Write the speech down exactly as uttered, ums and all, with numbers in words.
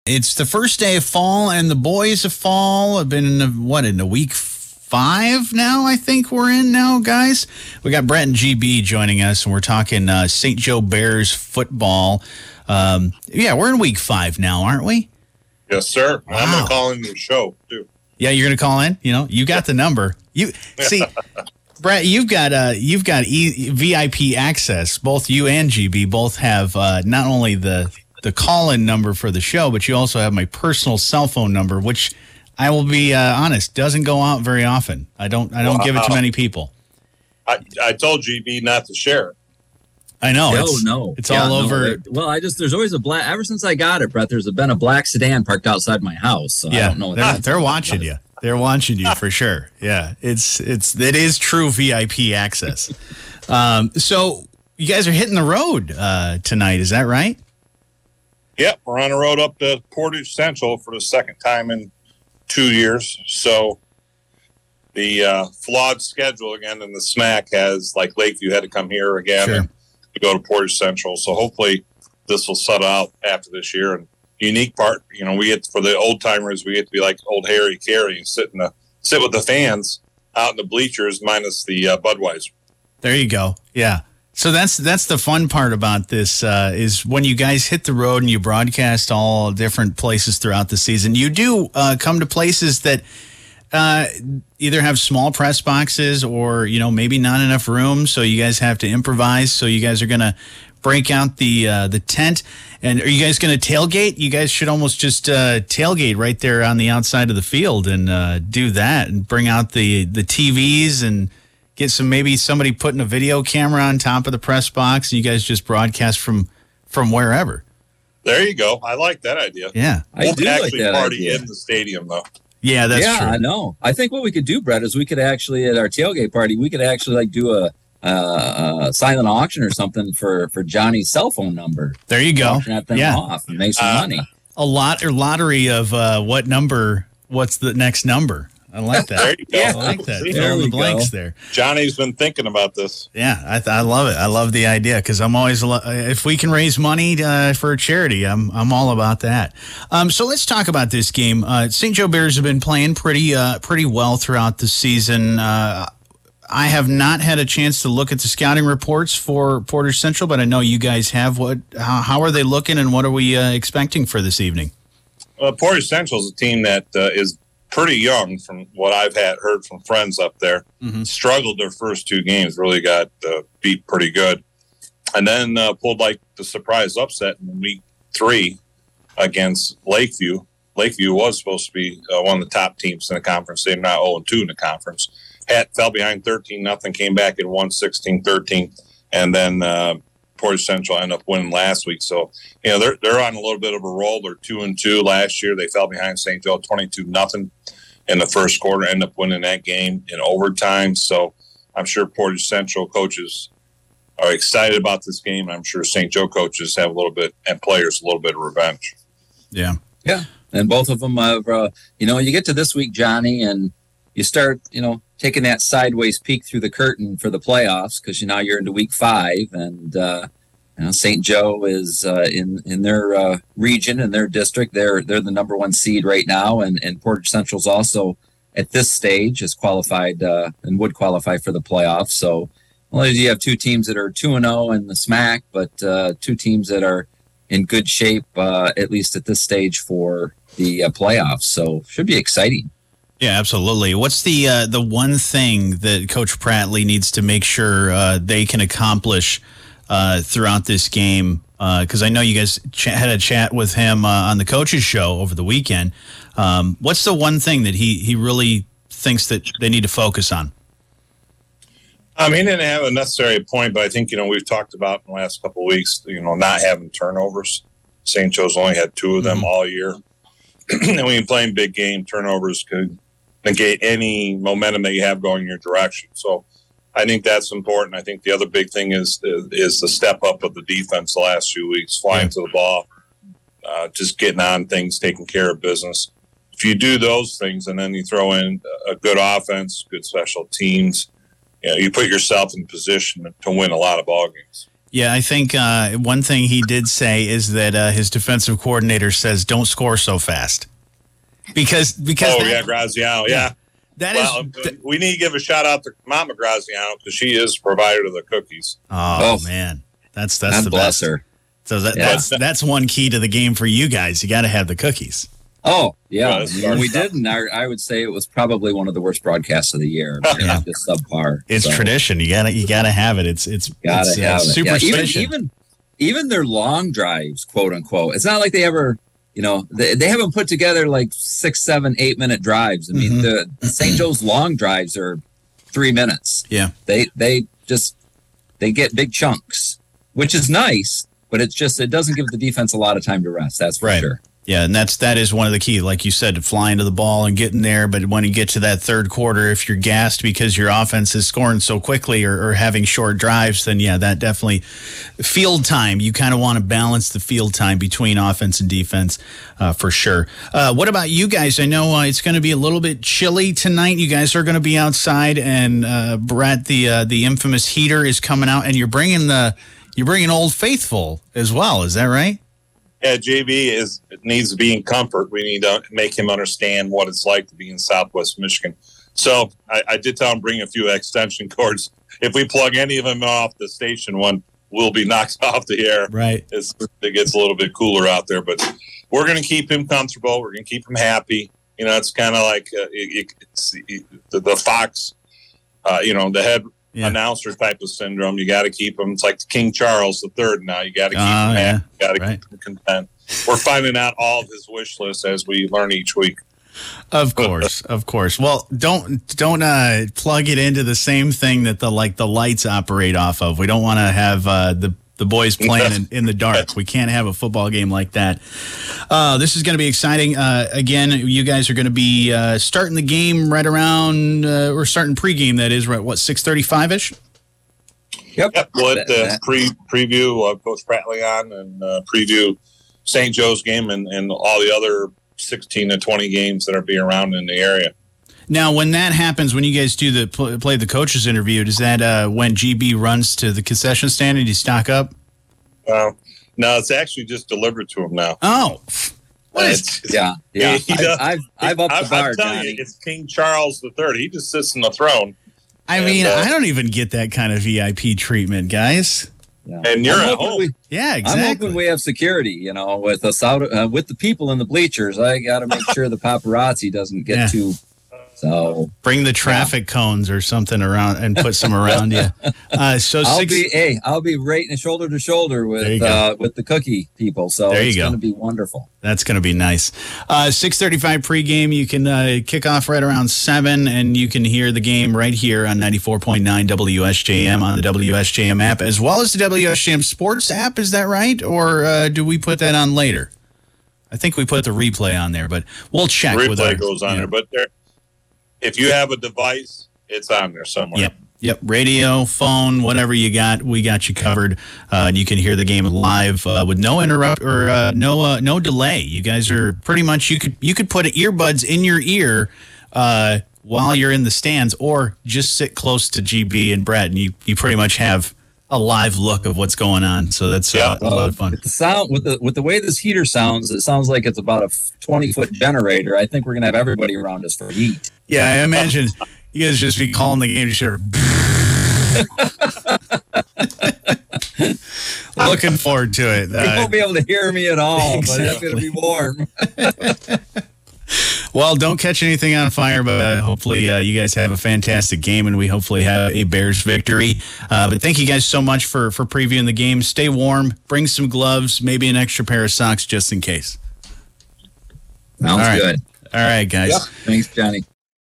It's the first day of fall, and the boys of fall have been in the, what, in the week five now, I think we're in now, guys. We got Brett and G B joining us, and we're talking uh, Saint Joe Bears football. Um, yeah, we're in week five now, aren't we? Yes, sir. Wow. I'm going to call in your show, too. Yeah, you're going to call in? You know, you got the number. You see, Brett, you've got uh, you've got e- V I P access. Both you and G B both have uh, not only the the call-in number for the show, but you also have my personal cell phone number, which I will be uh, honest, doesn't go out very often. I don't I don't wow. give it to many people. I, I told G B not to share it. I know. No, it's, no. It's yeah, all no. over. Well, I just, there's always a black, ever since I got it, Brett, there's been a black sedan parked outside my house. So yeah, I don't know what they're, that they're watching you. They're watching you for sure. Yeah, it's, it's, it is true V I P access. um, so you guys are hitting the road uh, tonight. Is that right? Yep. We're on the road up to Portage Central for the second time in two years. So the uh, flawed schedule again in the S M A C has, like Lakeview had to come here again. Sure. And to go to Portage Central. So hopefully this will settle out after this year. And the unique part, you know, we get, for the old timers, we get to be like old Harry Carey and sit in the, sit with the fans out in the bleachers minus the uh, Budweiser. There you go. Yeah. So that's that's the fun part about this uh, is when you guys hit the road and you broadcast all different places throughout the season, you do uh, come to places that uh, either have small press boxes or, you know, maybe not enough room. So you guys have to improvise. So you guys are going to break out the uh, the tent. And are you guys going to tailgate? You guys should almost just uh, tailgate right there on the outside of the field and uh, do that and bring out the, the T Vs and get some, maybe somebody putting a video camera on top of the press box. And you guys just broadcast from, from wherever. There you go. I like that idea. Yeah. We'll I do actually like that party idea. in the stadium, though. Yeah, that's yeah, true. I know. I think what we could do, Brett, is we could actually, at our tailgate party, we could actually like do a, uh, a silent auction or something for, for Johnny's cell phone number. There you go. Auction that thing Yeah. off and make some Uh, money. A lot or lottery of uh, what number, what's the next number. I like that. There you go. I like that. See, Fill there in the we blanks go. there. Johnny's been thinking about this. Yeah, I, th- I love it. I love the idea because I'm always, lo- if we can raise money uh, for a charity, I'm I'm all about that. Um, so let's talk about this game. Uh, Saint Joe Bears have been playing pretty uh, pretty well throughout the season. Uh, I have not had a chance to look at the scouting reports for Portage Central, but I know you guys have. What? How, how are they looking, and what are we uh, expecting for this evening? Uh, Portage Central is a team that uh, is pretty young from what I've had heard from friends up there. Mm-hmm. Struggled their first two games, really got uh, beat pretty good. And then uh, pulled like the surprise upset in week three against Lakeview. Lakeview was supposed to be uh, one of the top teams in the conference. They're now oh and two in the conference. Had, fell behind thirteen nothing, came back and won sixteen thirteen. And then uh, Portage Central ended up winning last week. So, you know, they're they're on a little bit of a roll. They're two and two last year. They fell behind Saint Joe twenty-two nothing in the first quarter, ended up winning that game in overtime. So I'm sure Portage Central coaches are excited about this game. I'm sure Saint Joe coaches have a little bit, and players a little bit of revenge. Yeah. Yeah. And both of them have, uh, you know, you get to this week, Johnny, and you start, you know, taking that sideways peek through the curtain for the playoffs because you now you're into week five, and uh, you know Saint Joe is uh, in in their uh, region in their district. They're they're the number one seed right now, and and Portage Central's also at this stage is qualified uh, and would qualify for the playoffs. So, well, you have two teams that are two and zero in the S M A C, but uh, two teams that are in good shape uh, at least at this stage for the uh, playoffs. So, should be exciting. Yeah, absolutely. What's the uh, the one thing that Coach Prattley needs to make sure uh, they can accomplish uh, throughout this game? Because uh, I know you guys ch- had a chat with him uh, on the coaches show over the weekend. Um, what's the one thing that he, he really thinks that they need to focus on? Um, he didn't have a necessary point, but I think, you know, we've talked about in the last couple of weeks, you know, not having turnovers. Saint Joe's only had two of them mm-hmm. all year. And when you're playing big game, turnovers could negate any momentum that you have going in your direction. So I think that's important. I think the other big thing is is the step up of the defense the last few weeks, flying yeah. to the ball, uh, just getting on things, taking care of business. If you do those things and then you throw in a good offense, good special teams, you know, you put yourself in position to win a lot of ball games. Yeah, I think uh, one thing he did say is that uh, his defensive coordinator says, "Don't score so fast," because because oh that, yeah, Graziano, yeah. that well, is. Th- we need to give a shout out to Mama Graziano because she is provider of the cookies. oh, oh man, that's that's God the bless best. her. So that, Yeah. that's that's one key to the game for you guys. You got to have the cookies. Oh, yeah. Yes. When we didn't, I, I would say it was probably one of the worst broadcasts of the year. Yeah. Just subpar. It's So, tradition. You gotta you gotta have it. It's it's, Gotta it's uh, have it. Yeah, superstition. even, even even their long drives, quote unquote. It's not like they ever, you know, they, they haven't put together like six, seven, eight minute drives. I mean, Mhm. the, the Saint Joe's long drives are three minutes. Yeah. They they just they get big chunks, which is nice, but it's just it doesn't give the defense a lot of time to rest. That's for Right. sure. Yeah, and that's that is one of the key, like you said, to fly into the ball and get in there. But when you get to that third quarter, if you're gassed because your offense is scoring so quickly or, or having short drives, then yeah, that definitely field time. You kind of want to balance the field time between offense and defense uh, for sure. Uh, what about you guys? I know uh, it's going to be a little bit chilly tonight. You guys are going to be outside, and uh, Brett, the uh, the infamous heater, is coming out, and you're bringing the you're bringing Old Faithful as well. Is that right? Yeah, J B is needs to be in comfort. We need to make him understand what it's like to be in Southwest Michigan. So I, I did tell him bring a few extension cords. If we plug any of them off the station one, we'll be knocked off the air. Right. It's, it gets a little bit cooler out there, but we're going to keep him comfortable. We're going to keep him happy. You know, it's kind of like uh, it, it's, it, the, the Fox, uh, you know, the head Yeah. announcer type of syndrome. You got to keep him. It's like King Charles the Third now. You got to keep Oh, him yeah. happy. You got to Right. keep him content. We're finding out all of his wish lists as we learn each week. Of course, of course. Well, don't don't uh, plug it into the same thing that the like the lights operate off of. We don't want to have uh, the the boys playing in, in the dark. We can't have a football game like that. Uh, this is going to be exciting. Uh, again, you guys are going to be uh, starting the game right around uh, or starting pregame. That is right. What six thirty five ish. Yep. Yep, we'll let the pre preview uh, Coach Pratley on and uh, preview Saint Joe's game and, and all the other sixteen to twenty games that are being around in the area. Now, when that happens, when you guys do the pl- play the coaches interview, does that uh, when G B runs to the concession stand and you stock up? Uh, no, it's actually just delivered to him now. Oh, what is? It's- Yeah, yeah. He I've, does- I've, I've upped I'm, the bar, I'm telling Johnny. you, it's King Charles the Third. He just sits in the throne, I And, mean, uh, I don't even get that kind of V I P treatment, guys. Yeah. and you're I'm at hoping home. we- Yeah, I'm exactly. hoping we have security, you know, with us out, uh, with the people in the bleachers. I got to make sure the paparazzi doesn't get Yeah. too. So Bring the traffic cones or something around and put some around you. Uh, so I'll six, be, hey, I'll be right in shoulder to shoulder There with you go. uh, with the cookie people. So There you it's go. going to be wonderful. that's going to be nice. Uh, six thirty-five pregame. You can uh, kick off right around seven, and you can hear the game right here on ninety-four point nine W S J M on the W S J M app, as well as the W S J M Sports app. Is that right? Or uh, do we put that on later? I think we put the replay on there, but we'll check with our, Replay goes on yeah. there, but there, if you have a device, it's on there somewhere. Yep. Yep. Radio, phone, whatever you got, we got you covered. Uh, and you can hear the game live uh, with no interrupt or uh, no uh, no delay. You guys are pretty much you could you could put earbuds in your ear uh, while you're in the stands, or just sit close to G B and Brett, and you you pretty much have a live look of what's going on. So that's uh, a lot of fun. With the sound, with the with the way this heater sounds, it sounds like it's about a twenty foot generator. I think we're gonna have everybody around us for heat. Yeah, I imagine you guys just be calling the game to sure. Looking forward to it. You Uh, won't be able to hear me at all, but it's Exactly. gonna be warm. Well, don't catch anything on fire, but uh, hopefully uh, you guys have a fantastic game, and we hopefully have a Bears victory. Uh, but thank you guys so much for, for previewing the game. Stay warm. Bring some gloves, maybe an extra pair of socks just in case. Sounds All right. good. All right, guys. Thanks, Johnny.